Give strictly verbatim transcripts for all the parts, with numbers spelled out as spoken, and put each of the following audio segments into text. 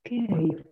Okei.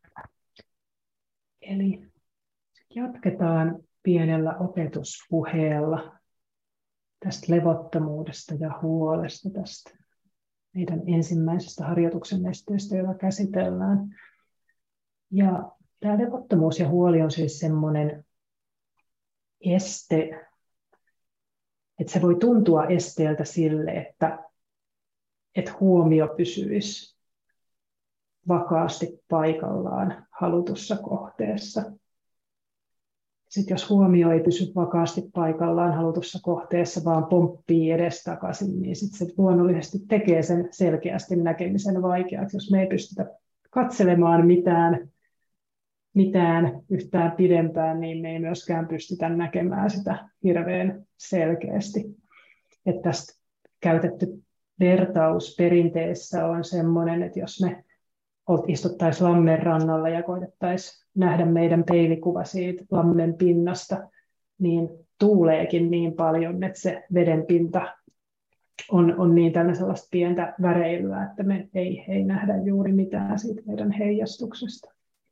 Eli jatketaan pienellä opetuspuheella tästä levottomuudesta ja huolesta, tästä meidän ensimmäisestä harjoituksen nesteestä, jota käsitellään. Ja tämä levottomuus ja huoli on siis semmoinen este, että se voi tuntua esteeltä sille, että, että huomio pysyisi vakaasti paikallaan halutussa kohteessa. Sitten jos huomio ei pysy vakaasti paikallaan halutussa kohteessa, vaan pomppii edestakaisin, niin sitten se luonnollisesti tekee sen selkeästi näkemisen vaikeaksi. Jos me ei pystytä katselemaan mitään, mitään yhtään pidempään, niin me ei myöskään pystytä näkemään sitä hirveän selkeästi. Että tästä käytetty vertaus perinteessä on sellainen, että jos me istuttaisiin lammen rannalla ja koitettaisiin nähdä meidän peilikuva siitä lammen pinnasta, niin tuuleekin niin paljon, että se veden pinta on, on niin täynnä sellaista pientä väreilyä, että me ei, ei nähdä juuri mitään siitä meidän heijastuksesta.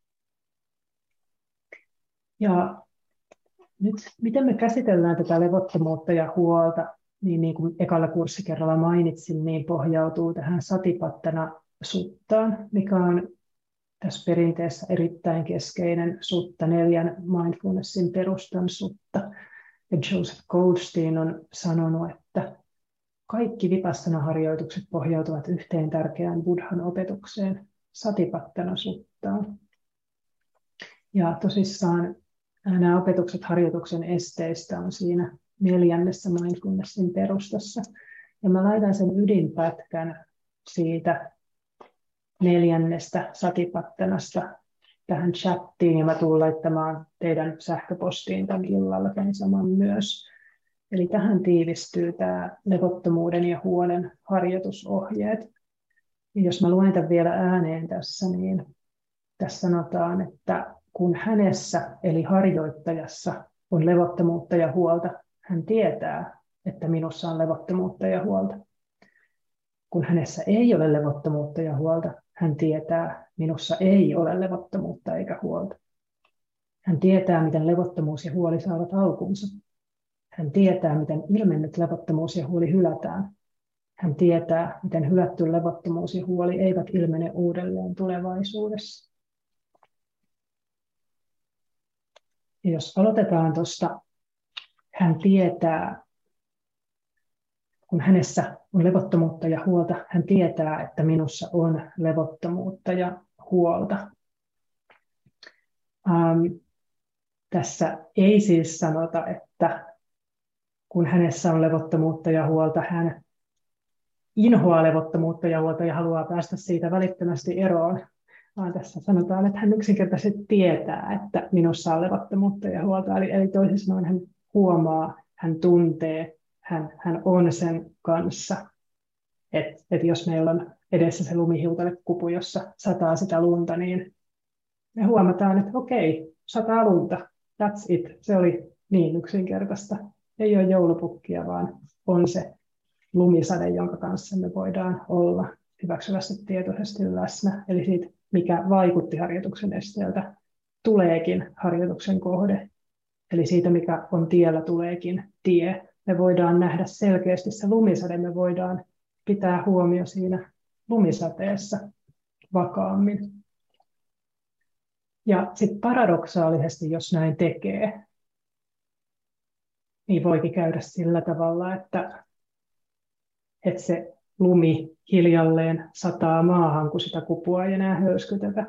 Ja nyt miten me käsitellään tätä levottomuutta ja huolta, niin, niin kuin ekalla kurssikerralla mainitsin, niin pohjautuu tähän Satipattana suttaan, mikä on tässä perinteessä erittäin keskeinen sutta, neljän mindfulnessin perustan sutta. Ja Joseph Goldstein on sanonut, että kaikki vipassana-harjoitukset pohjautuvat yhteen tärkeään buddhan opetukseen, Satipattana suttaan. Ja tosissaan nämä opetukset harjoituksen esteistä on siinä neljännessä mindfulnessin perustassa. Ja mä laitan sen ydinpätkän siitä neljännestä Satipattanasta tähän chattiin, ja mä tulen laittamaan teidän sähköpostiin tämän illalla tämän saman myös. Eli tähän tiivistyy tämä levottomuuden ja huolen harjoitusohjeet. Ja jos mä luen tämän vielä ääneen tässä, niin tässä sanotaan, että kun hänessä, eli harjoittajassa, on levottomuutta ja huolta, hän tietää, että minussa on levottomuutta ja huolta. Kun hänessä ei ole levottomuutta ja huolta, hän tietää, minussa ei ole levottomuutta eikä huolta. Hän tietää, miten levottomuus ja huoli saavat alkunsa. Hän tietää, miten ilmennyt levottomuus ja huoli hylätään. Hän tietää, miten hylätty levottomuus ja huoli eivät ilmene uudelleen tulevaisuudessa. Ja jos aloitetaan tuosta, hän tietää, kun hänessä on levottomuutta ja huolta, hän tietää, että minussa on levottomuutta ja huolta. Ähm, tässä ei siis sanota, että kun hänessä on levottomuutta ja huolta, hän inhoaa levottomuutta ja huolta ja haluaa päästä siitä välittömästi eroon, vaan tässä sanotaan, että hän yksinkertaisesti tietää, että minussa on levottomuutta ja huolta. Eli, eli toisin sanoen hän huomaa, hän tuntee, hän, hän on sen kanssa. Että et jos meillä on edessä se lumihiutalekupu, jossa sataa sitä lunta, niin me huomataan, että okei, sataa lunta, that's it. Se oli niin yksinkertaista. Ei ole joulupukkia, vaan on se lumisade, jonka kanssa me voidaan olla hyväksyvästi tietoisesti läsnä. Eli siitä, mikä vaikutti harjoituksen esteeltä, tuleekin harjoituksen kohde. Eli siitä, mikä on tiellä, tuleekin tie. Me voidaan nähdä selkeästi se lumisade, me voidaan pitää huomio siinä lumisateessa vakaammin. Ja sitten paradoksaalisesti, jos näin tekee, niin voikin käydä sillä tavalla, että, että se lumi hiljalleen sataa maahan, kun sitä kupua ei enää höyskytetä.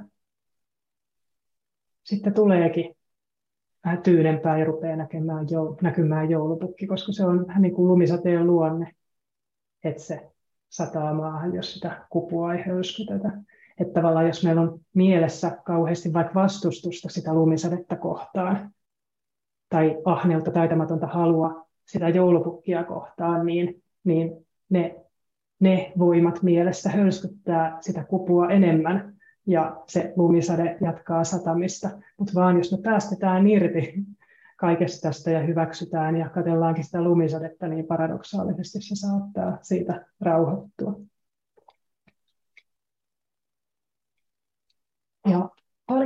Sitten tuleekin vähän tyynempää ja rupeaa näkemään, näkymään joulupukki, koska se on vähän niin kuin lumisateen luonne, että se sataa maahan, jos sitä kupua ei höyskytetä. Että tavallaan jos meillä on mielessä kauheasti vaikka vastustusta sitä lumisadetta kohtaan, tai ahneutta, taitamatonta halua sitä joulupukkia kohtaan, niin, niin ne, ne voimat mielessä hölskyttää sitä kupua enemmän, ja se lumisade jatkaa satamista. Mutta vaan jos me päästetään irti kaikesta tästä ja hyväksytään ja katsellaankin sitä lumisadetta, niin paradoksaalisesti se saattaa siitä rauhoittua.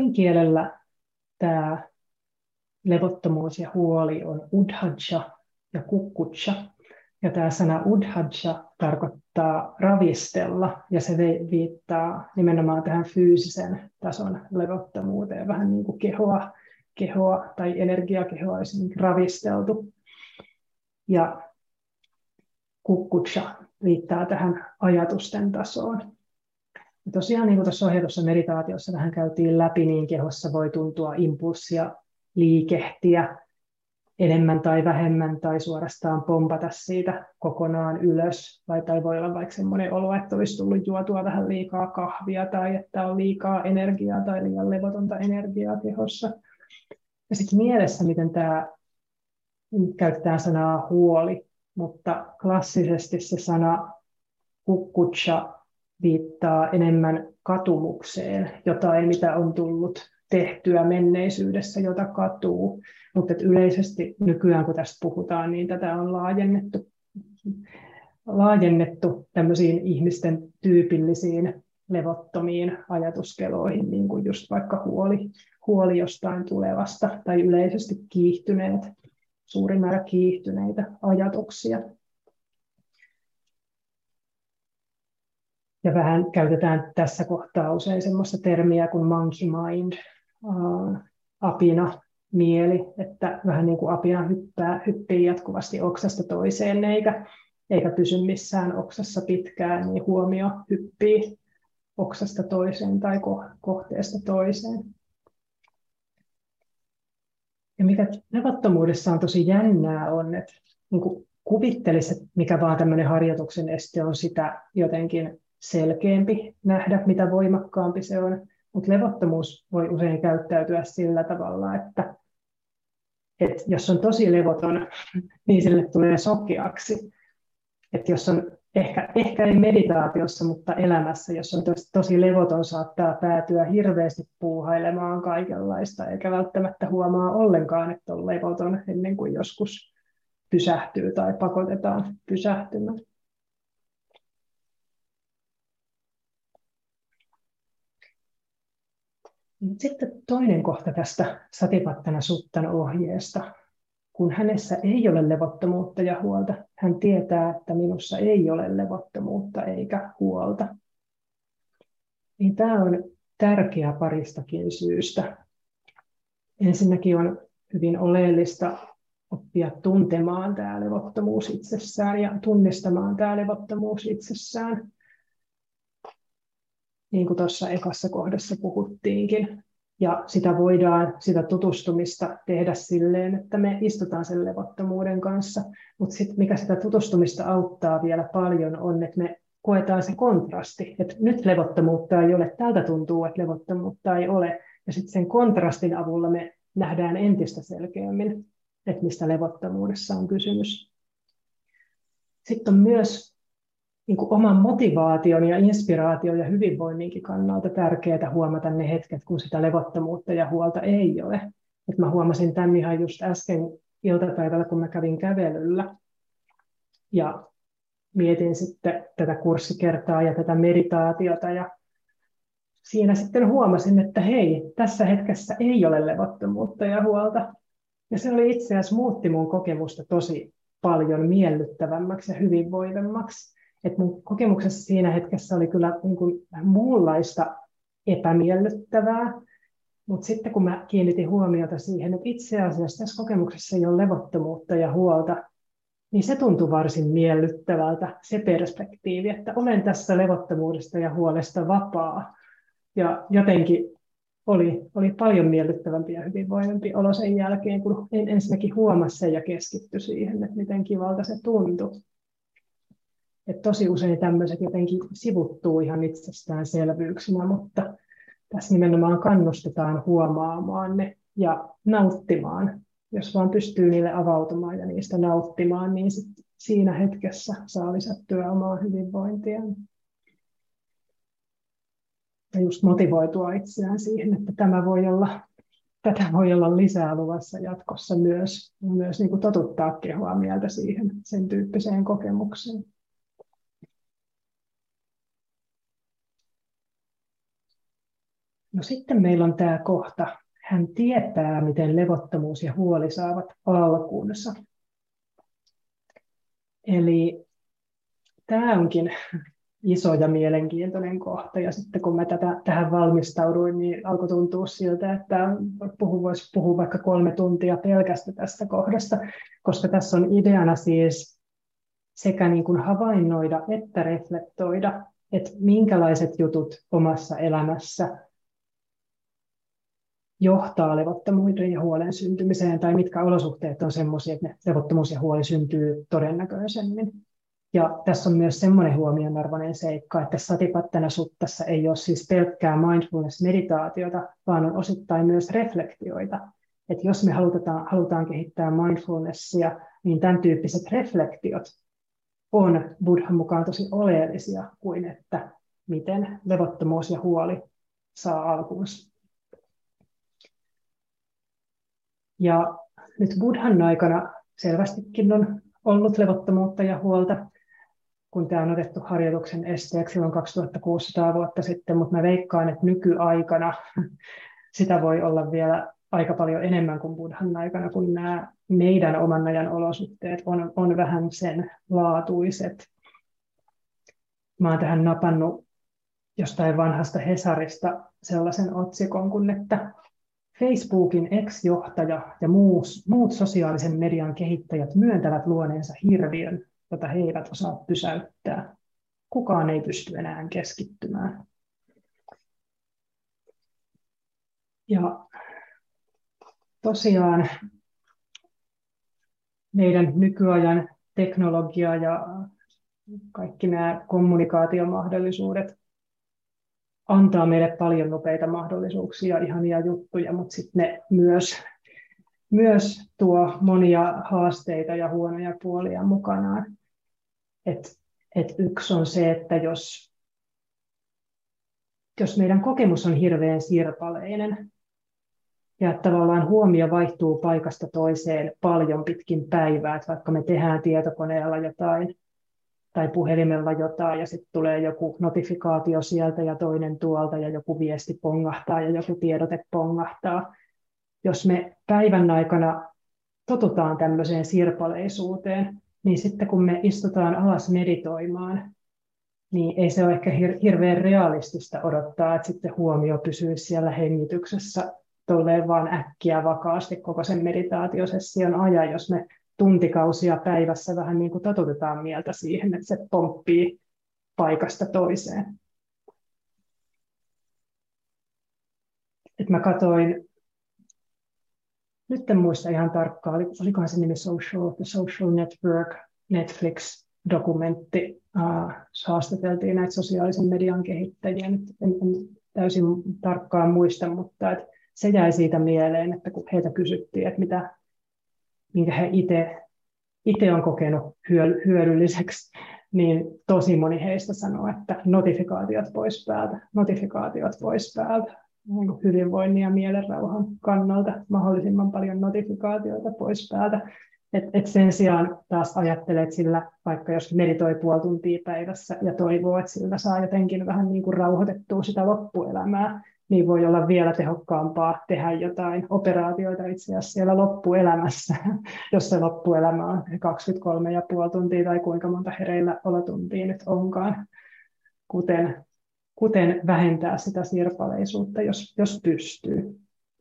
sanskarin kielellä tämä levottomuus ja huoli on udhaja ja kukkucha. Ja tämä sana udhaja tarkoittaa ravistella, ja se viittaa nimenomaan tähän fyysisen tason levottomuuteen, vähän niin kuin kehoa, kehoa tai energiakehoa olisi ravisteltu. Ja kukkucha viittaa tähän ajatusten tasoon. Ja tosiaan niin kuin tuossa ohjatussa meditaatiossa vähän käytiin läpi, niin kehossa voi tuntua impulssia liikehtiä enemmän tai vähemmän tai suorastaan pompata siitä kokonaan ylös. Tai, tai voi olla vaikka semmoinen olo, että olisi tullut juotua vähän liikaa kahvia tai että on liikaa energiaa tai liian levotonta energiaa kehossa. Ja sitten mielessä, miten tämä käytetään sanaa huoli, mutta klassisesti se sana kukkucha viittaa enemmän katumukseen, jotain mitä on tullut tehtyä menneisyydessä, jota katuu. Mutta yleisesti nykyään, kun tästä puhutaan, niin tätä on laajennettu, laajennettu tämmöisiin ihmisten tyypillisiin levottomiin ajatuskeloihin, niin kuin just vaikka huoli, huoli jostain tulevasta tai yleisesti kiihtyneet, suuri määrä kiihtyneitä ajatuksia. Ja vähän käytetään tässä kohtaa usein semmoista termiä kuin monkey mind, apina mieli, että vähän niin kuin apina hyppää, hyppii jatkuvasti oksasta toiseen, eikä, eikä pysy missään oksassa pitkään, niin huomio hyppii oksasta toiseen tai kohteesta toiseen. Ja mikä levottomuudessa on tosi jännää on, että niin kuin kuvittelisi, että mikä vaan tämmöinen harjoituksen este on, sitä jotenkin selkeämpi nähdä, mitä voimakkaampi se on. Mutta levottomuus voi usein käyttäytyä sillä tavalla, että, että jos on tosi levoton, niin sille tulee sokeaksi. Että jos on ehkä, ehkä ei meditaatiossa, mutta elämässä, jos on tosi, tosi levoton, saattaa päätyä hirveästi puuhailemaan kaikenlaista, eikä välttämättä huomaa ollenkaan, että on levoton ennen kuin joskus pysähtyy tai pakotetaan pysähtymään. Sitten toinen kohta tästä Satipattana Suttan ohjeesta. Kun hänessä ei ole levottomuutta ja huolta, hän tietää, että minussa ei ole levottomuutta eikä huolta. Niin tämä on tärkeä paristakin syystä. Ensinnäkin on hyvin oleellista oppia tuntemaan tämä levottomuus itsessään ja tunnistamaan tämä levottomuus itsessään. Niin kuin tuossa ekassa kohdassa puhuttiinkin. Ja sitä voidaan, sitä tutustumista tehdä silleen, että me istutaan sen levottomuuden kanssa. Mutta sitten mikä sitä tutustumista auttaa vielä paljon on, että me koetaan se kontrasti. Että nyt levottomuutta ei ole, tältä tuntuu, että levottomuutta ei ole. Ja sitten sen kontrastin avulla me nähdään entistä selkeämmin, että mistä levottomuudessa on kysymys. Sitten on myös niin kuin oman motivaation ja inspiraation ja hyvinvoinninkin kannalta tärkeää huomata ne hetket, kun sitä levottomuutta ja huolta ei ole. Et mä huomasin tämän ihan just äsken iltapäivällä, kun mä kävin kävelyllä. Ja mietin sitten tätä kurssikertaa ja tätä meditaatiota. Ja siinä sitten huomasin, että hei, tässä hetkessä ei ole levottomuutta ja huolta. Ja se oli itse asiassa muutti mun kokemusta tosi paljon miellyttävämmäksi ja hyvinvoivemmaksi. Et mun kokemuksessa siinä hetkessä oli kyllä niin kuin muunlaista epämiellyttävää, mutta sitten kun mä kiinnitin huomiota siihen, että itse asiassa tässä kokemuksessa ei ole levottomuutta ja huolta, niin se tuntui varsin miellyttävältä, se perspektiivi, että olen tässä levottomuudesta ja huolesta vapaa. Ja jotenkin oli, oli paljon miellyttävämpi ja hyvinvoivampi olo sen jälkeen, kun en ensinnäkin huomasi sen ja keskittyi siihen, että miten kivalta se tuntui. Et tosi usein tämmöiset jotenkin sivuttuu ihan itsestäänselvyyksinä, mutta tässä nimenomaan kannustetaan huomaamaan ne ja nauttimaan. Jos vaan pystyy niille avautumaan ja niistä nauttimaan, niin sit siinä hetkessä saa lisättyä omaa hyvinvointiaan. Ja just motivoitua itseään siihen, että tämä voi olla, tätä voi olla lisää luvassa jatkossa myös. Myös niin kuin totuttaa kehoa mieltä siihen sen tyyppiseen kokemukseen. No sitten meillä on tämä kohta. Hän tietää, miten levottomuus ja huoli saavat alkunsa. Eli tämä onkin iso ja mielenkiintoinen kohta. Ja sitten kun mä tätä, tähän valmistauduin, niin alkoi tuntua siltä, että puhu, voisi puhua vaikka kolme tuntia pelkästä tästä kohdasta, koska tässä on ideana siis sekä niin kuin havainnoida että reflektoida, että minkälaiset jutut omassa elämässä johtaa levottomuuden ja huolen syntymiseen, tai mitkä olosuhteet on sellaisia, että ne levottomuus ja huoli syntyy todennäköisemmin. Ja tässä on myös semmoinen huomionarvoinen seikka, että Satipattana suttassa ei ole siis pelkkää mindfulness-meditaatiota, vaan on osittain myös reflektioita. Että jos me halutaan, halutaan kehittää mindfulnessia, niin tämän tyyppiset reflektiot on Buddhan mukaan tosi oleellisia kuin että miten levottomuus ja huoli saa alkunsa. Ja nyt Buddhan aikana selvästikin on ollut levottomuutta ja huolta, kun tämä on otettu harjoituksen esteeksi silloin kaksituhattakuusisataa vuotta sitten, mutta mä veikkaan, että nykyaikana sitä voi olla vielä aika paljon enemmän kuin Buddhan aikana, kun nämä meidän oman ajan olosuhteet on, on vähän sen laatuiset. Mä oon tähän napannut jostain vanhasta Hesarista sellaisen otsikon kuin, että Facebookin ex-johtaja ja muus, muut sosiaalisen median kehittäjät myöntävät luoneensa hirviön, jota he eivät osaa pysäyttää. Kukaan ei pysty enää keskittymään. Ja tosiaan meidän nykyajan teknologia ja kaikki nämä kommunikaatiomahdollisuudet antaa meille paljon nopeita mahdollisuuksia, ihania juttuja, mutta sitten ne myös, myös tuo monia haasteita ja huonoja puolia mukanaan. Et, et yksi on se, että jos, jos meidän kokemus on hirveän sirpaleinen ja että tavallaan huomio vaihtuu paikasta toiseen paljon pitkin päivää, että vaikka me tehdään tietokoneella jotain tai puhelimella jotain ja sitten tulee joku notifikaatio sieltä ja toinen tuolta ja joku viesti pongahtaa ja joku tiedote pongahtaa. Jos me päivän aikana totutaan tämmöiseen sirpaleisuuteen, niin sitten kun me istutaan alas meditoimaan, niin ei se ole ehkä hir- hirveän realistista odottaa, että sitten huomio pysyisi siellä hengityksessä tolleen vaan äkkiä vakaasti koko sen meditaatiosession ajan, jos me tuntikausia päivässä vähän niin kuin totutetaan mieltä siihen, että se pomppii paikasta toiseen. Et mä katsoin, nyt en muista ihan tarkkaan, olikohan se nimi Social, The Social Network, Netflix-dokumentti, uh, haastateltiin näitä sosiaalisen median kehittäjiä, nyt en, en täysin tarkkaan muista, mutta et se jäi siitä mieleen, että kun heitä kysyttiin, että mitä minkä he itse on kokenut hyödylliseksi, niin tosi moni heistä sanoo, että notifikaatiot pois päältä, notifikaatiot pois päältä, hyvinvoinnin ja mielenrauhan kannalta mahdollisimman paljon notifikaatioita pois päältä. Et, et sen sijaan taas ajattelee, että sillä, vaikka jos meditoi puoli tuntia päivässä ja toivoo, että sillä saa jotenkin vähän niin kuin rauhoitettua sitä loppuelämää, niin voi olla vielä tehokkaampaa tehdä jotain operaatioita itse asiassa siellä loppuelämässä, jos se loppuelämä on kaksikymmentäkolme ja puoli tuntia tai kuinka monta hereillä olotuntia nyt onkaan, kuten, kuten vähentää sitä sirpaleisuutta, jos, jos pystyy.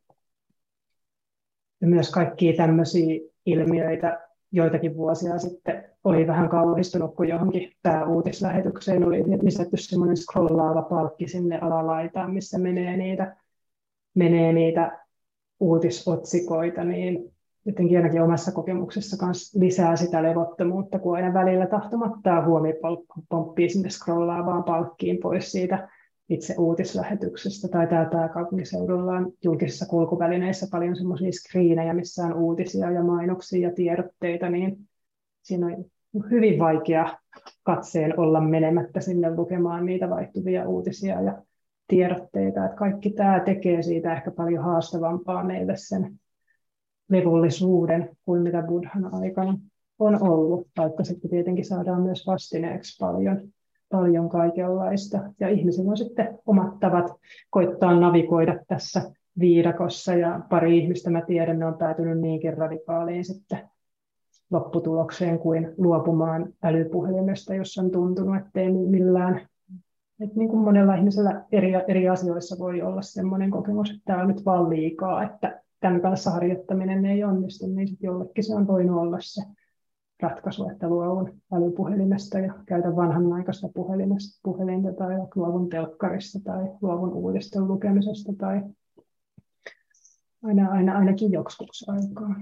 Ja myös kaikkia tämmöisiä ilmiöitä joitakin vuosia sitten oli vähän kauhistunut, kun johonkin pääuutislähetykseen oli lisätty semmoinen scrollaava palkki sinne alalaitaan, missä menee niitä, menee niitä uutisotsikoita, niin jotenkin ainakin omassa kokemuksessa kanssa lisää sitä levottomuutta, kun aina välillä tahtomattaa huomio pomppii sinne scrollaavaan palkkiin pois siitä itse uutislähetyksestä. Tai täällä pääkaupunkiseudulla on julkisissa kulkuvälineissä paljon semmoisia screenejä, missä on uutisia ja mainoksia ja tiedotteita, niin siinä on hyvin vaikea katseen olla menemättä sinne lukemaan niitä vaihtuvia uutisia ja tiedotteita. Että kaikki tämä tekee siitä ehkä paljon haastavampaa meille sen levullisuuden kuin mitä Buddhan aikana on ollut, vaikka sitten tietenkin saadaan myös vastineeksi paljon, paljon kaikenlaista. Ja ihmisillä on sitten omat tavat koittaa navigoida tässä viidakossa. Ja pari ihmistä mä tiedän, ne on päätynyt niinkin radikaaliin sitten lopputulokseen kuin luopumaan älypuhelimesta, jos on tuntunut, ettei millään. Että niin kuin monella ihmisellä eri, eri asioissa voi olla sellainen kokemus, että tämä on nyt vaan liikaa, että tämän kanssa harjoittaminen ei onnistu, niin sitten jollekin se on voinut olla se ratkaisu, että luovun älypuhelimesta ja käytän vanhanaikaista puhelinta tai luovun telkkarista tai luovun uudisten lukemisesta tai aina, aina, ainakin joksikuksi aikaa.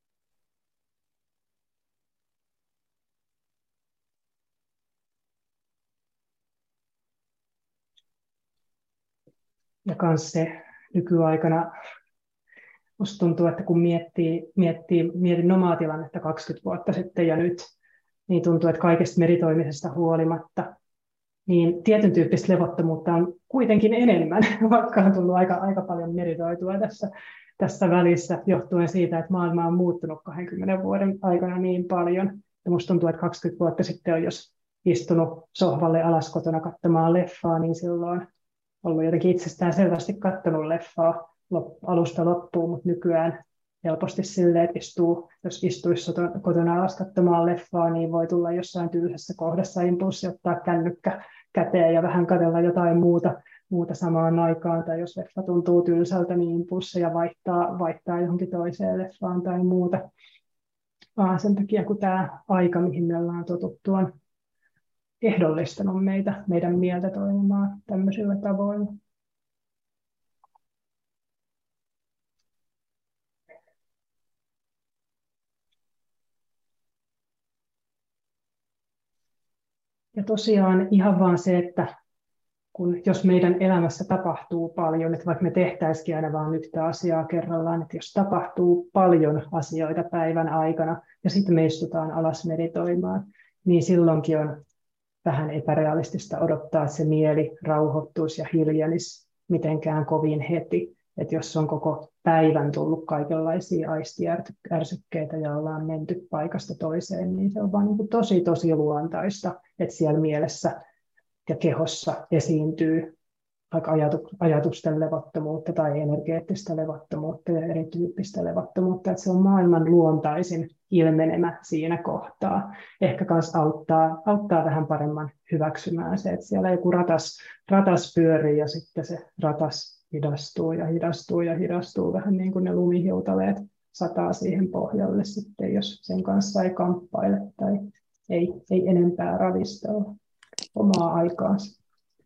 Ja myös se nykyaikana, musta tuntuu, että kun miettii, miettii, mietin omaa tilannetta kaksikymmentä vuotta sitten ja nyt, niin tuntuu, että kaikesta meritoimisesta huolimatta, niin tietyn tyyppistä levottomuutta on kuitenkin enemmän, vaikka on tullut aika, aika paljon meritoitua tässä, tässä välissä, johtuen siitä, että maailma on muuttunut kahdenkymmenen vuoden aikana niin paljon. Ja musta tuntuu, että kaksikymmentä vuotta sitten on, jos istunut sohvalle alas kotona katsomaan leffaa, niin silloin ollut jotenkin itsestään selvästi katsonut leffaa alusta loppuun, mutta nykyään helposti silleen, että istuu, jos istuisi kotona alas katsomaan leffaa, niin voi tulla jossain tylsässä kohdassa impulssi ottaa kännykkä käteen ja vähän katsella jotain muuta, muuta samaan aikaan, tai jos leffa tuntuu tylsältä, niin impulsseja vaihtaa, vaihtaa johonkin toiseen leffaan tai muuta. Vaan sen takia, kun tämä aika, mihin me ollaan totuttu, on ehdollistanut meitä, meidän mieltä toimimaan tämmöisillä tavoilla. Ja tosiaan ihan vaan se, että kun, jos meidän elämässä tapahtuu paljon, että vaikka me tehtäisikin aina vain yhtä asiaa kerrallaan, että jos tapahtuu paljon asioita päivän aikana ja sitten me istutaan alas meditoimaan, niin silloinkin on vähän epärealistista odottaa, että se mieli rauhoittuisi ja hiljenisi mitenkään kovin heti. Että jos on koko päivän tullut kaikenlaisia aistiärsykkeitä ja ollaan menty paikasta toiseen, niin se on vaan niin kuin tosi, tosi luontaista, että siellä mielessä ja kehossa esiintyy vaikka ajatusten levottomuutta tai energeettistä levottomuutta ja erityyppistä levottomuutta, että se on maailman luontaisin ilmenemä siinä kohtaa. Ehkä myös auttaa, auttaa vähän paremman hyväksymään se, että siellä joku ratas, ratas pyörii ja sitten se ratas hidastuu ja hidastuu ja hidastuu vähän niin kuin ne lumihiutaleet sataa siihen pohjalle sitten, jos sen kanssa ei kamppaile tai ei, ei enempää ravistella omaa aikaansa.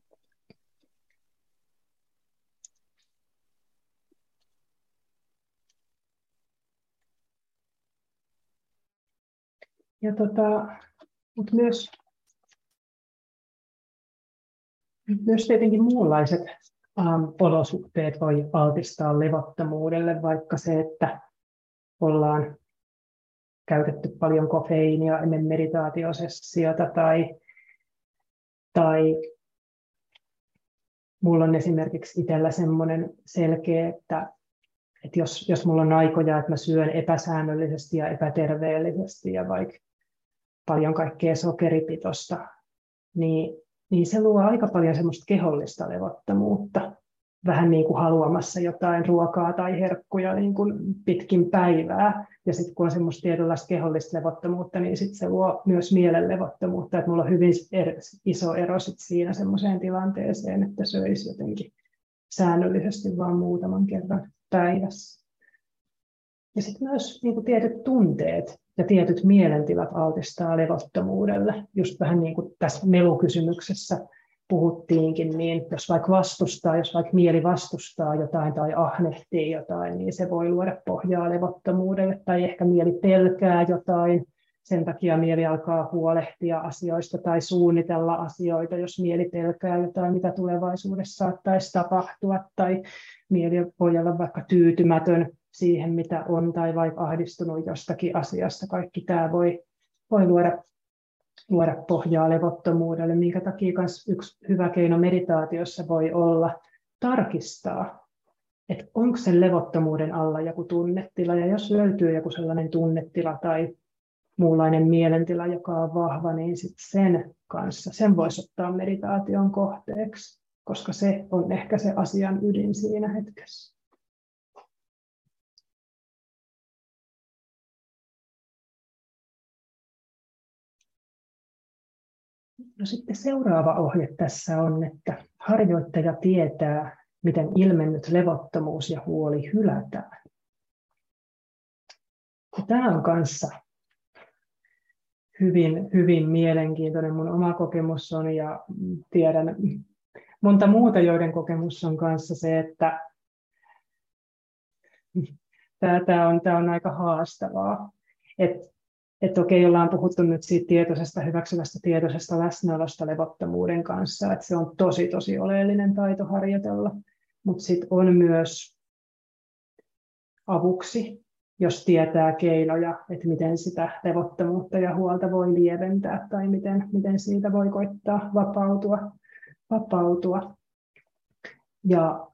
Ja tota, mutta myös, myös tietenkin muunlaiset ähm, olosuhteet voi altistaa levottomuudelle, vaikka se, että ollaan käytetty paljon kofeiinia ennen meditaatiosessiota tai, tai mulla on esimerkiksi itsellä semmoinen selkeä, että, että jos, jos mulla on aikoja, että mä syön epäsäännöllisesti ja epäterveellisesti ja vaikka paljon kaikkea sokeripitoista, niin, niin se luo aika paljon semmoista kehollista levottomuutta. Vähän niin kuin haluamassa jotain ruokaa tai herkkuja niin kuin pitkin päivää. Ja sitten kun on semmoista tietynlaista kehollista levottomuutta, niin sitten se luo myös mielen levottomuutta. Että mulla on hyvin er, iso ero sit siinä semmoiseen tilanteeseen, että söisi jotenkin säännöllisesti vain muutaman kerran päivässä. Ja sitten myös niin kuin tietyt tunteet ja tietyt mielentilat altistaa levottomuudelle. Just vähän niin kuin tässä melukysymyksessä puhuttiinkin, niin jos vaikka vastustaa, jos vaikka mieli vastustaa jotain tai ahnehtii jotain, niin se voi luoda pohjaa levottomuudelle. Tai ehkä mieli pelkää jotain, sen takia mieli alkaa huolehtia asioista tai suunnitella asioita, jos mieli pelkää jotain, mitä tulevaisuudessa saattaisi tapahtua. Tai mieli voi olla vaikka tyytymätön siihen, mitä on, tai vaikka ahdistunut jostakin asiasta. Kaikki tämä voi, voi luoda, luoda pohjaa levottomuudelle, minkä takia myös yksi hyvä keino meditaatiossa voi olla tarkistaa, että onko sen levottomuuden alla joku tunnetila, ja jos löytyy joku sellainen tunnetila tai muunlainen mielentila, joka on vahva, niin sit sen kanssa, sen voisi ottaa meditaation kohteeksi, koska se on ehkä se asian ydin siinä hetkessä. No sitten seuraava ohje tässä on, että harjoittaja tietää, miten ilmennyt levottomuus ja huoli hylätään. Ja tämä on kanssa hyvin, hyvin mielenkiintoinen. Mun oma kokemus on, ja tiedän monta muuta, joiden kokemus on kanssa se, että tämä on, tämä on aika haastavaa. Että et okei, ollaan puhuttu nyt siitä tietoisesta, hyväksyvästä tietoisesta läsnäolosta levottomuuden kanssa, että se on tosi, tosi oleellinen taito harjoitella. Mutta sitten on myös avuksi, jos tietää keinoja, että miten sitä levottomuutta ja huolta voi lieventää tai miten, miten siitä voi koittaa vapautua. vapautua. Ja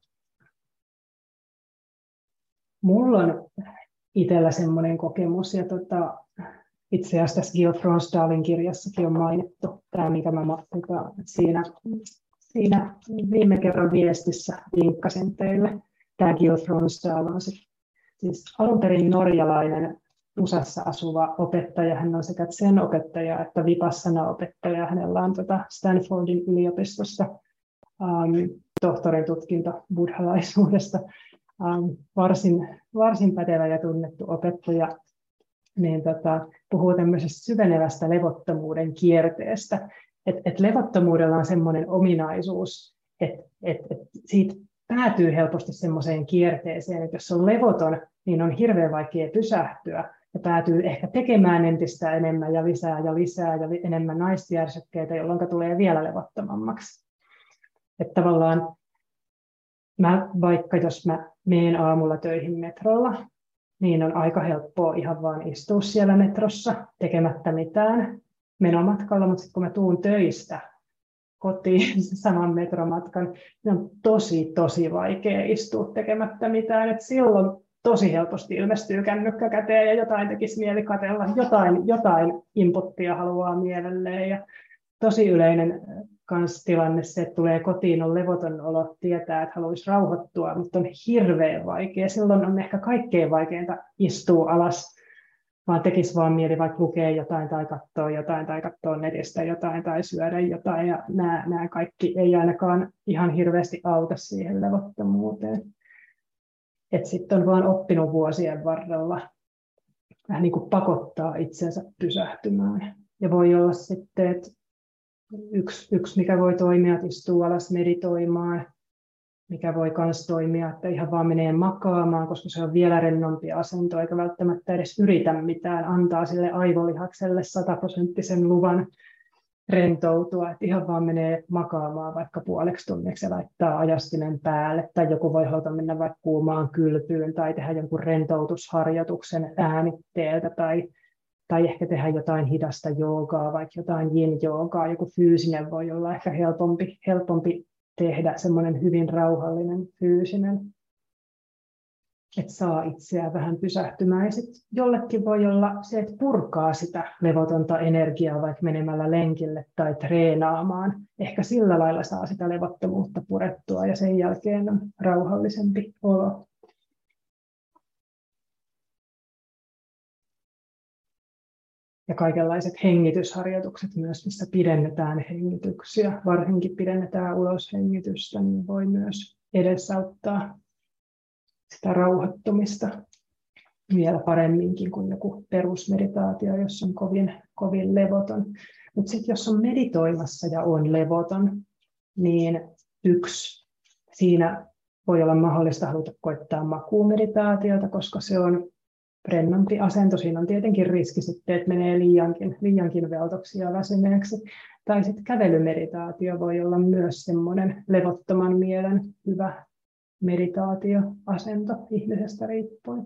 mulla on itsellä semmoinen kokemus, ja tota, itse asiassa tässä Gill Fronsdalin kirjassakin on mainittu tämä, minkä mä tota, siinä, siinä viime kerran viestissä vinkkasin teille. Tämä Gill Fronsdal on se, siis alun perin norjalainen U S A:ssa asuva opettaja. Hän on sekä Zen-opettaja että Vipassana-opettaja. Hänellä on tota Stanfordin yliopistossa um, tohtorin tutkinto buddhalaisuudesta. Um, varsin, varsin pätevä ja tunnettu opettaja. Niin tota, puhuu tämmöisestä syvenevästä levottomuuden kierteestä. Et, et levottomuudella on semmoinen ominaisuus, että et, et siitä päätyy helposti semmoiseen kierteeseen, että jos on levoton, niin on hirveän vaikea pysähtyä ja päätyy ehkä tekemään entistä enemmän ja lisää ja lisää ja enemmän naistijärsykkeitä, jolloin tulee vielä levottomammaksi. Että tavallaan mä, vaikka jos mä menen aamulla töihin metrolla, niin on aika helppoa ihan vaan istua siellä metrossa tekemättä mitään menomatkalla, mutta sitten kun mä tuun töistä kotiin saman metromatkan, niin on tosi, tosi vaikea istua tekemättä mitään. Et silloin tosi helposti ilmestyy kännykkä käteen ja jotain tekisi mieli katsella, jotain, jotain inputtia haluaa mielelleen. Ja tosi yleinen kans tilanne se, että tulee kotiin, on levoton olo, tietää, että haluaisi rauhoittua, mutta on hirveän vaikea. Silloin on ehkä kaikkein vaikeinta istua alas, vaan tekisi vaan mieli vaikka lukea jotain tai katsoa jotain tai katsoa netistä jotain tai syödä jotain. Ja nämä, nämä kaikki ei ainakaan ihan hirveästi auta siihen levottomuuteen. Sitten on vaan oppinut vuosien varrella vähän niin kuin pakottaa itsensä pysähtymään. Ja voi olla sitten, että Yksi, yksi, mikä voi toimia, että istuu alas meditoimaan, mikä voi myös toimia, että ihan vaan menee makaamaan, koska se on vielä rennompi asento, eikä välttämättä edes yritä mitään, antaa sille aivolihakselle sataprosenttisen luvan rentoutua, että ihan vaan menee makaamaan vaikka puoleksi tunniksi ja laittaa ajastimen päälle, tai joku voi haluta mennä vaikka kuumaan kylpyyn, tai tehdä jonkun rentoutusharjoituksen äänitteeltä, tai Tai ehkä tehdä jotain hidasta joogaa, vaikka jotain yin-joogaa, joku fyysinen voi olla ehkä helpompi, helpompi tehdä, semmoinen hyvin rauhallinen fyysinen, että saa itseään vähän pysähtymään. Ja sitten jollekin voi olla se, että purkaa sitä levotonta energiaa vaikka menemällä lenkille tai treenaamaan. Ehkä sillä lailla saa sitä levottomuutta purettua ja sen jälkeen on rauhallisempi olo. Ja kaikenlaiset hengitysharjoitukset myös, missä pidennetään hengityksiä, varsinkin pidennetään uloshengitystä, niin voi myös edesauttaa sitä rauhoittumista vielä paremminkin kuin joku perusmeditaatio, jos on kovin, kovin levoton. Mutta sitten jos on meditoimassa ja on levoton, niin yksi siinä voi olla mahdollista haluta koittaa makuumeditaatiota, koska se on rennompi asento. Siinä on tietenkin riski sitten, että menee liiankin, liiankin veltoksi ja väsyneeksi. Tai sitten kävelymeditaatio voi olla myös semmoinen levottoman mielen hyvä meditaatioasento ihmisestä riippuen.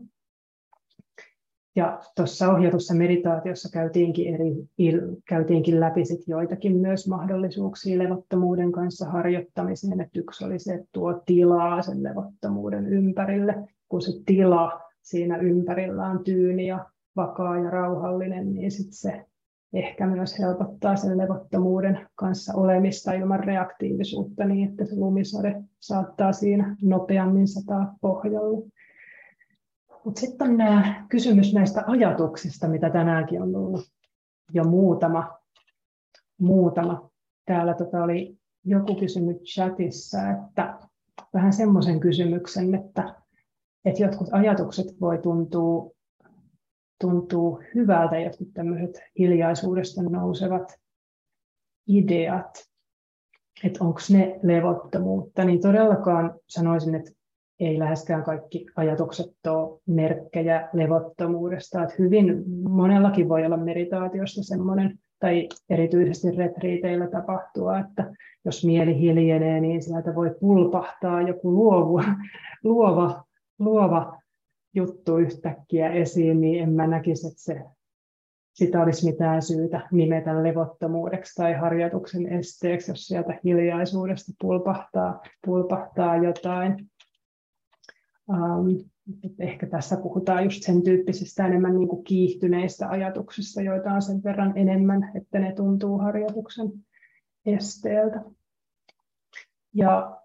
Ja tuossa ohjatussa meditaatiossa käytiinkin, eri, käytiinkin läpi sit joitakin myös mahdollisuuksia levottomuuden kanssa harjoittamiseen. Et yksi oli se, että tuo tilaa sen levottomuuden ympärille, kun se tila siinä ympärillä on tyyni ja vakaa ja rauhallinen, niin sit se ehkä myös helpottaa sen levottomuuden kanssa olemista ilman reaktiivisuutta niin, että se lumisade saattaa siinä nopeammin sataa pohjalle. Mutta sitten on nämä kysymys näistä ajatuksista, mitä tänäänkin on ollut jo muutama. muutama. Täällä tota oli joku kysynyt chatissa, että vähän semmoisen kysymyksen, että, että jotkut ajatukset voi tuntua, tuntua hyvältä, jotkut tämmöiset hiljaisuudesta nousevat ideat, että onko ne levottomuutta, niin todellakaan sanoisin, että ei läheskään kaikki ajatukset ole merkkejä levottomuudesta, että hyvin monellakin voi olla meditaatiosta semmoinen, tai erityisesti retriiteillä tapahtua, että jos mieli hiljenee, niin sieltä voi pulpahtaa joku luova, luova, luova juttu yhtäkkiä esiin, niin en mä näkisi, että se, sitä olisi mitään syytä nimetä levottomuudeksi tai harjoituksen esteeksi, jos sieltä hiljaisuudesta pulpahtaa, pulpahtaa jotain. Um, Ehkä tässä puhutaan just sen tyyppisistä enemmän niin kuin kiihtyneistä ajatuksista, joita on sen verran enemmän, että ne tuntuu harjoituksen esteeltä. Ja,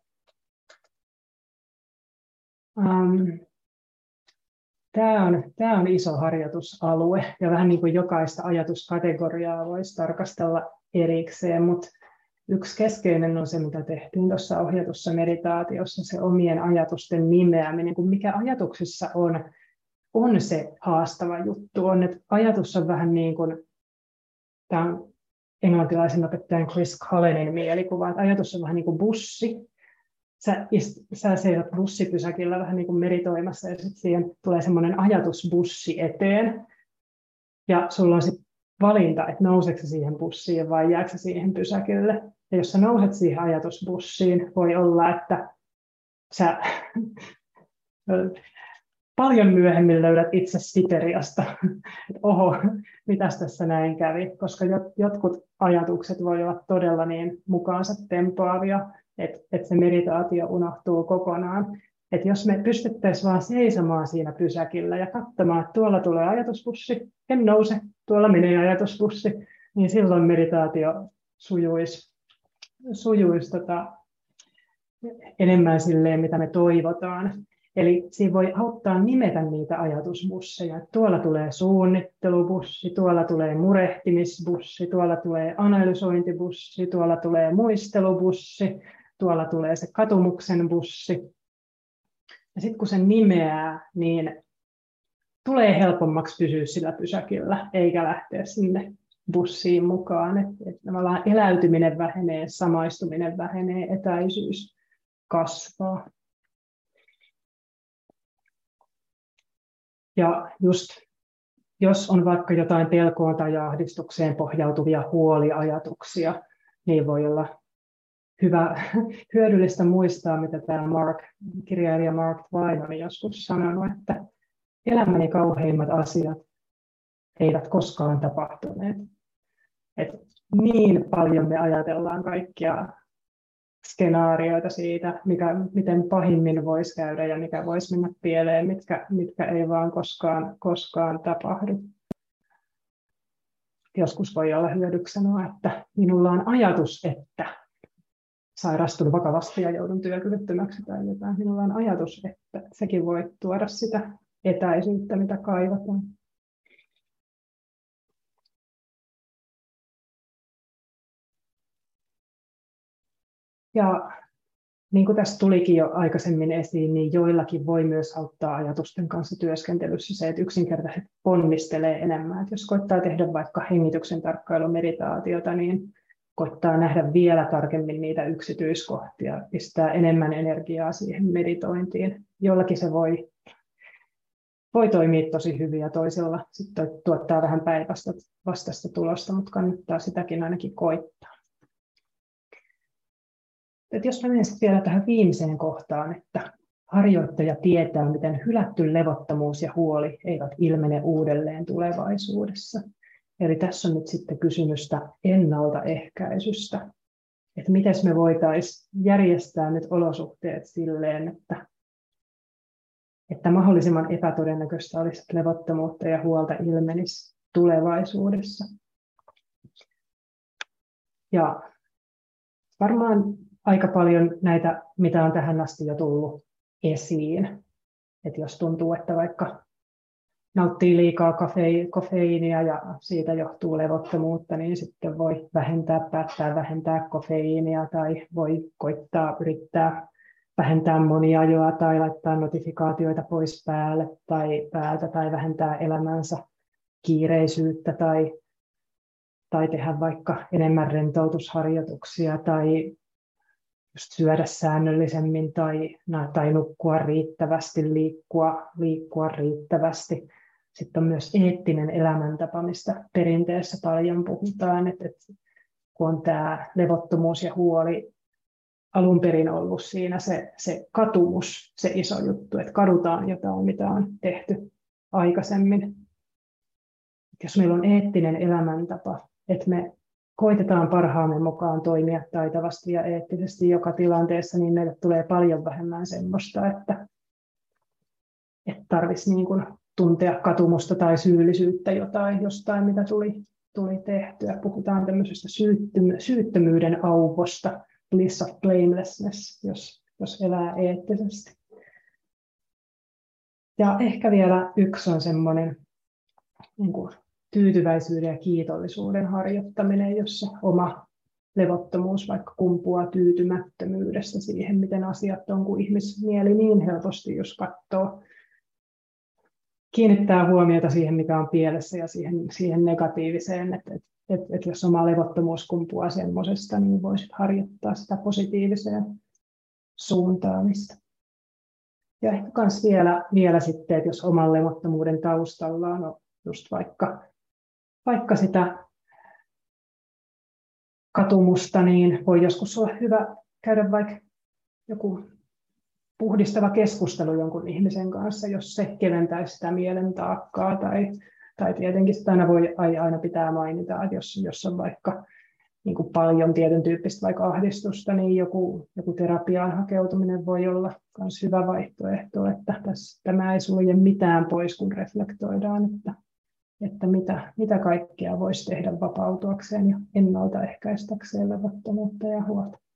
um, tämä on, tämä on iso harjoitusalue ja vähän niin kuin jokaista ajatuskategoriaa voisi tarkastella erikseen, mutta yksi keskeinen on se, mitä tehtiin tuossa ohjatussa meditaatiossa, se omien ajatusten nimeäminen, kun mikä ajatuksessa on, on se haastava juttu. On, että ajatus on vähän niin kuin, tämä on englantilaisen opettajan Chris Cullenin mielikuva, että ajatus on vähän niin kuin bussi. Sä, sä seisot bussipysäkillä vähän niin kuin meditoimassa ja sitten siihen tulee semmoinen ajatusbussi eteen. Ja sulla on sitten valinta, että nouseeko siihen bussiin vai jääkö siihen pysäkille. Ja jos sä nouset siihen ajatusbussiin, voi olla, että sä paljon myöhemmin löydät itse Siperiasta, että oho, mitäs tässä näin kävi, koska jotkut ajatukset voi olla todella niin mukaansa tempaavia, että, että se meditaatio unohtuu kokonaan. Että jos me pystyttäisiin vaan seisomaan siinä pysäkillä ja katsomaan, että tuolla tulee ajatusbussi, en nouse, tuolla menee ajatusbussi, niin silloin meditaatio sujuisi, sujuisi tota, enemmän silleen, mitä me toivotaan. Eli siinä voi auttaa nimetä niitä ajatusbusseja. Tuolla tulee suunnittelubussi, tuolla tulee murehtimisbussi, tuolla tulee analysointibussi, tuolla tulee muistelubussi, tuolla tulee se katumuksen bussi. Ja sitten kun sen nimeää, niin tulee helpommaksi pysyä sillä pysäkillä, eikä lähteä sinne bussiin mukaan. Että et tavallaan eläytyminen vähenee, samaistuminen vähenee, etäisyys kasvaa. Ja just jos on vaikka jotain pelkoon tai ahdistukseen pohjautuvia huoliajatuksia, niin voi olla hyvä, hyödyllistä muistaa, mitä tämä Mark, kirjailija Mark Twain on joskus sanonut, että elämäni kauheimmat asiat eivät koskaan tapahtuneet. Et niin paljon me ajatellaan kaikkia skenaarioita siitä, mikä, miten pahimmin voisi käydä ja mikä voisi mennä pieleen, mitkä, mitkä ei vaan koskaan, koskaan tapahdu. Joskus voi olla hyödyksi sanoa, että minulla on ajatus, että sairastun vakavasti ja joudun työkyvyttömäksi tai jotain. Minulla on ajatus, että sekin voi tuoda sitä etäisyyttä, mitä kaivataan. Ja niin kuin tässä tulikin jo aikaisemmin esiin, niin joillakin voi myös auttaa ajatusten kanssa työskentelyssä se, että yksinkertaisesti ponnistelee enemmän. Että jos koittaa tehdä vaikka hengityksen tarkkailumeditaatiota, niin koittaa nähdä vielä tarkemmin niitä yksityiskohtia, pistää enemmän energiaa siihen meditointiin. Jollakin se voi, voi toimia tosi hyvin ja toisella sitten tuottaa vähän päinvastaista tulosta, mutta kannattaa sitäkin ainakin koittaa. Et jos mä menen vielä tähän viimeiseen kohtaan, että harjoittaja tietää, miten hylätty levottomuus ja huoli eivät ilmene uudelleen tulevaisuudessa. Eli tässä on nyt sitten kysymystä ennaltaehkäisystä, että miten me voitaisiin järjestää nyt olosuhteet silleen, että, että mahdollisimman epätodennäköistä olisi, että levottomuutta ja huolta ilmenisi tulevaisuudessa. Ja varmaan aika paljon näitä, mitä on tähän asti jo tullut esiin. Että jos tuntuu, että vaikka nauttii liikaa kofeiinia ja siitä johtuu levottomuutta, niin sitten voi vähentää, päättää vähentää kofeiinia tai voi koittaa yrittää vähentää moniajoa tai laittaa notifikaatioita pois päälle tai päältä tai vähentää elämänsä kiireisyyttä tai, tai tehdä vaikka enemmän rentoutusharjoituksia tai just syödä säännöllisemmin tai, tai nukkua riittävästi, liikkua, liikkua riittävästi. Sitten on myös eettinen elämäntapa, mistä perinteessä paljon puhutaan, että, että kun on tämä levottomuus ja huoli alun perin ollut siinä se, se katumus, se iso juttu, että kadutaan jotain, mitä on tehty aikaisemmin. Jos meillä on eettinen elämäntapa, että me koitetaan parhaamme mukaan toimia taitavasti ja eettisesti joka tilanteessa, niin meille tulee paljon vähemmän semmoista, että, että tarvitsisi niin kuin tuntea katumusta tai syyllisyyttä jotain, jostain, mitä tuli, tuli tehtyä. Puhutaan tämmöisestä syyttömyyden auvosta, bliss of blamelessness, jos, jos elää eettisesti. Ja ehkä vielä yksi on semmoinen niin kuin tyytyväisyyden ja kiitollisuuden harjoittaminen, jossa oma levottomuus vaikka kumpuaa tyytymättömyydestä siihen, miten asiat on, kun ihmismieli niin helposti, jos katsoo, kiinnittää huomiota siihen, mikä on pielessä ja siihen, siihen negatiiviseen, että et, et, et jos oma levottomuus kumpuaa semmoisesta, niin voisit harjoittaa sitä positiiviseen suuntaamista. Ja ehkä myös vielä, vielä sitten, että jos oman levottomuuden taustalla on just vaikka, vaikka sitä katumusta, niin voi joskus olla hyvä käydä vaikka joku puhdistava keskustelu jonkun ihmisen kanssa, jos se keventäisi sitä mielen taakkaa. Tai, tai tietenkin sitä aina voi aina pitää mainita, että jos, jos on vaikka niin kuin paljon tietyn tyyppistä vaikka ahdistusta, niin joku, joku terapiaan hakeutuminen voi olla myös hyvä vaihtoehto, että tässä, tämä ei sulje mitään pois, kun reflektoidaan, että, että mitä, mitä kaikkea voisi tehdä vapautuakseen ja ennaltaehkäistäkseen levottomuutta ja huolta.